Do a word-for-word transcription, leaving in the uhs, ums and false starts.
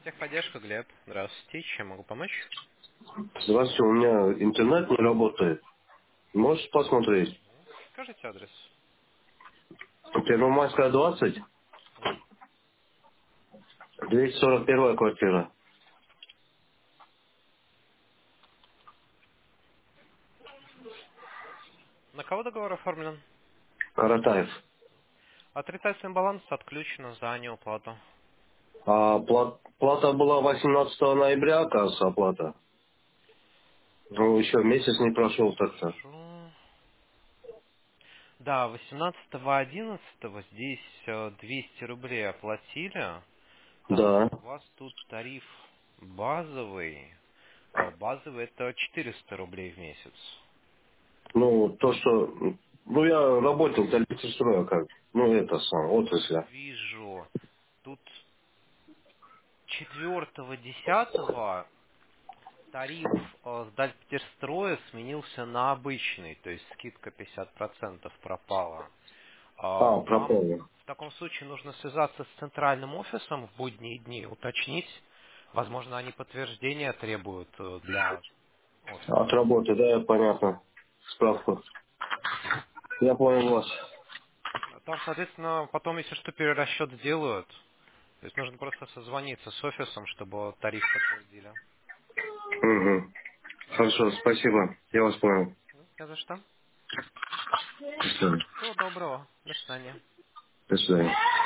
Техподдержка, Глеб. Здравствуйте. Чем могу помочь? Здравствуйте, у меня интернет не работает. Можешь посмотреть? Скажите адрес. Первомайская, двадцать, Мгм. двести сорок первая квартира. На кого договор оформлен? Каратаев. Отрицательный баланс отключено за неуплату. А пла- плата была восемнадцатого ноября, оказывается, оплата. Ну, еще месяц не прошел так-то. Хорошо. Да, восемнадцатого одиннадцатого здесь э, двести рублей оплатили. Так, Да. у вас тут тариф базовый. Э, Базовый это четыреста рублей в месяц. Ну, то, что... Ну, я работал для электростроя, как. Ну, это сам, отрасли. Вижу. Тут четвертого десятого тариф э, с Дальпетерстроя сменился на обычный, то есть скидка пятьдесят процентов пропала. А, А, Вам пропал. в таком случае нужно связаться с центральным офисом в будние дни, уточнить. Возможно, они подтверждения требуют э, для От офиса. работы, да, понятно. Справку. Я понял вас. Там, соответственно, потом, если что, перерасчет сделают. То есть нужно просто созвониться с офисом, чтобы тариф подтвердили. Угу. Хорошо, спасибо. Я вас понял. Ну, не за что. До свидания. Всего доброго. До свидания. До свидания.